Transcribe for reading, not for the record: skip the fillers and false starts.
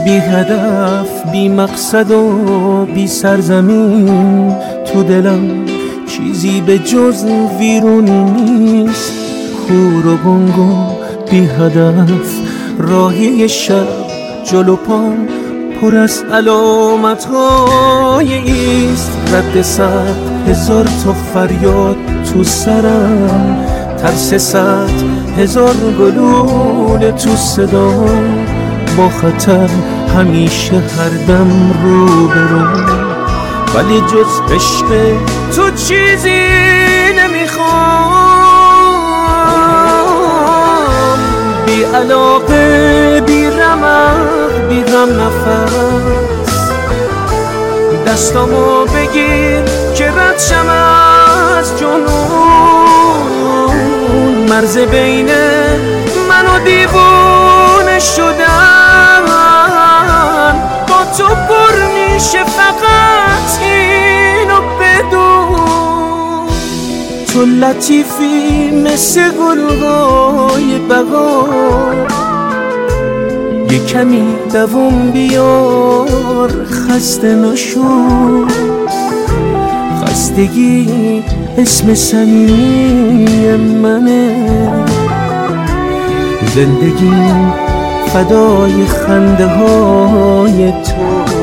بی هدف بی مقصد و بی سرزمین، تو دلم چیزی به جز ویرونی نیست. کور و گنگم بی هدف راهی شب، جلو پام پر از علامت‌های ایست. رد 100,000 تا فریاد تو سرم، ترس 100,000 گلوله تو صدام. با خطر همیشه هر دم رو برم، ولی جز عشق تو چیزی نمیخوام. بی علاقه بی رمق بی غم نفس، دستامو بگیر که رد شم از جنون. مرز بین من و دیوونه شدن با تو پر میشه، فقط اینو بدون. تو لطیفی مثل گلهای بهار، یه کمی دووم بیار خسته نشو. خستگی اسم صمیمی منه، زندگی فدای خنده های تو.